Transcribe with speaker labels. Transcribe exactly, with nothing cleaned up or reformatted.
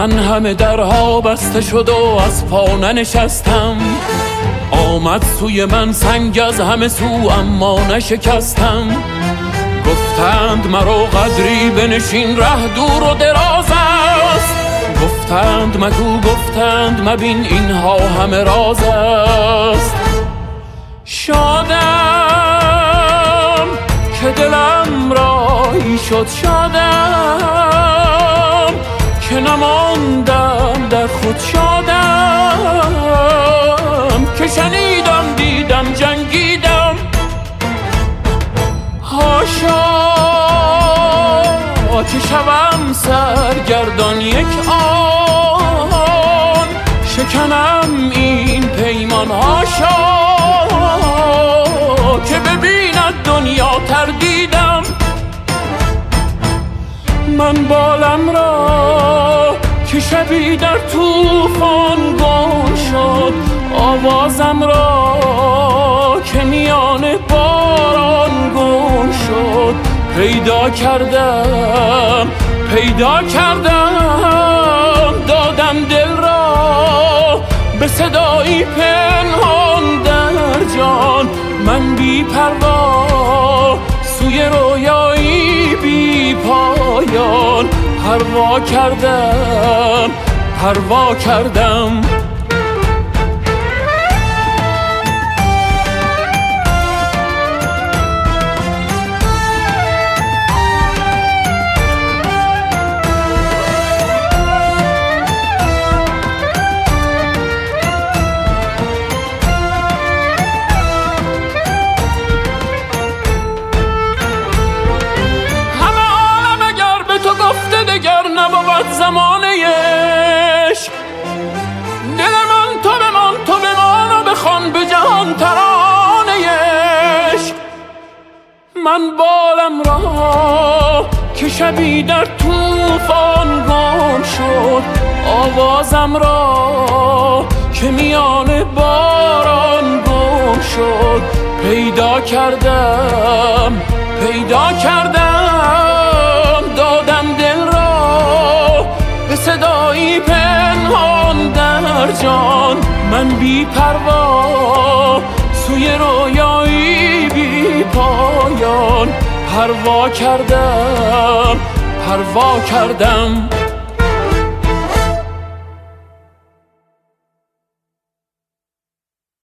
Speaker 1: من همه درها بسته شد و از پا ننشستم. آمد سوی من سنگ از همه سو اما نشکستم. گفتند مرا قدری بنشین ره دور و دراز است. گفتند مگو گفتند مبین اینها همه راز است. شادم که دلم راهی شد، شادم که نماندم در خود، شادم که شنیدم دیدم جنگیدم. هاشا که شوم سرگردان یک آن، شکنم این پیمان. هاشا که ببیند دنیا تردیدم. من بالم را که شبی در طوفان گم شد، آوازم را که میان باران گم شد. پیدا کردم پیدا کردم دادم دل را به صدایی پنهان در جان. من بی پروا سوی رویایی بی پایان پروا کردم پروا کردم. زمانه عشق دل من تو بمان تو بمان و بخوان به جهان ترانه عشق. من بالم را که شبی در طوفان گم شد، آوازم را که میان باران گم شد. پیدا کردم پیدا کردم دادم دل را به صدایی پنهان در جان. من بی پروا سوی رویایی بی پایان پروا کردم پروا کردم.